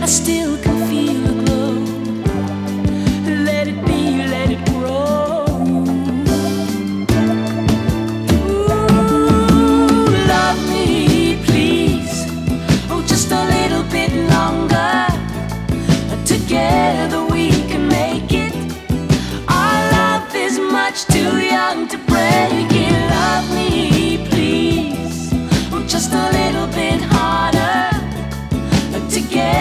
still can feel the glow. Let it be, let it grow. Ooh, love me, please. Oh, just a little bit longer. Together we can make it. Our love is much too young to break it. Love me, please. Oh, just a little bit harder. Together